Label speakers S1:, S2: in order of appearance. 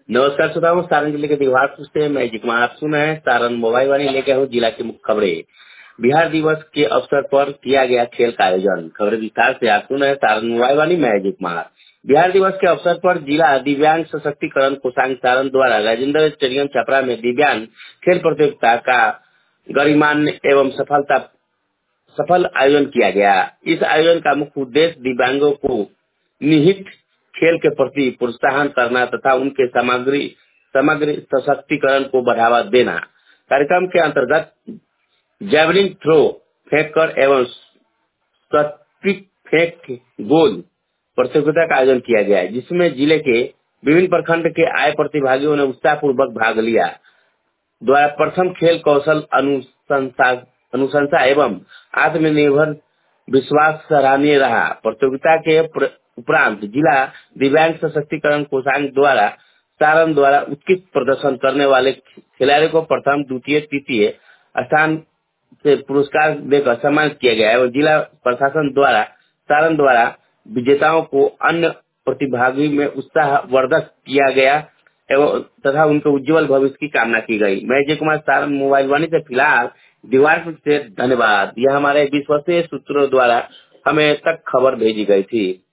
S1: नमस्कार श्रोताओं, सारण जिले के दीवारपुर से मैं जिकमा आप सुन है सारण मोबाइल वाली लेके हूँ जिला की मुख्य खबरें। बिहार दिवस के अवसर पर किया गया खेल का आयोजन। खबरें विस्तार से आप सुन है सारण मोबाइल वाली मैं जिकमा। बिहार दिवस के अवसर पर जिला दिव्यांग सशक्तिकरण कोषांग सारण द्वारा राजेंद्र स्टेडियम छपरा में दिव्यांग खेल प्रतियोगिता का गरिमान्य एवं सफल आयोजन किया गया। इस आयोजन का मुख्य उद्देश्य दिव्यांगों को निहित खेल के प्रति प्रोत्साहन करना तथा उनके समग्र सशक्तिकरण को बढ़ावा देना। कार्यक्रम के अंतर्गत जैवलिन थ्रो फेंककर एवं सटीक फेंक गोल प्रतियोगिता का आयोजन किया गया, जिसमें जिले के विभिन्न प्रखंड के आए प्रतिभागियों ने उत्साहपूर्वक भाग लिया। द्वारा प्रथम खेल कौशल अनुशंसा एवं आत्मनिर्भर विश्वास सराहनीय रहा। प्रतियोगिता के उपरांत जिला दिव्यांग सशक्तिकरण कोषांग द्वारा सारण द्वारा उत्कृष्ट प्रदर्शन करने वाले खिलाड़ियों को प्रथम, द्वितीय, तृतीय स्थान से पुरस्कार देकर सम्मानित किया गया एवं जिला प्रशासन द्वारा सारण द्वारा विजेताओं को अन्य प्रतिभागी में उत्साहवर्धक किया गया एवं तथा उनके उज्जवल भविष्य की कामना की गई। मैं जय कुमार सारण मोबाइल वाणी से फिलहाल दीवार से धन्यवाद। यह हमारे विश्वसनीय सूत्रों द्वारा हमें तक खबर भेजी गई थी।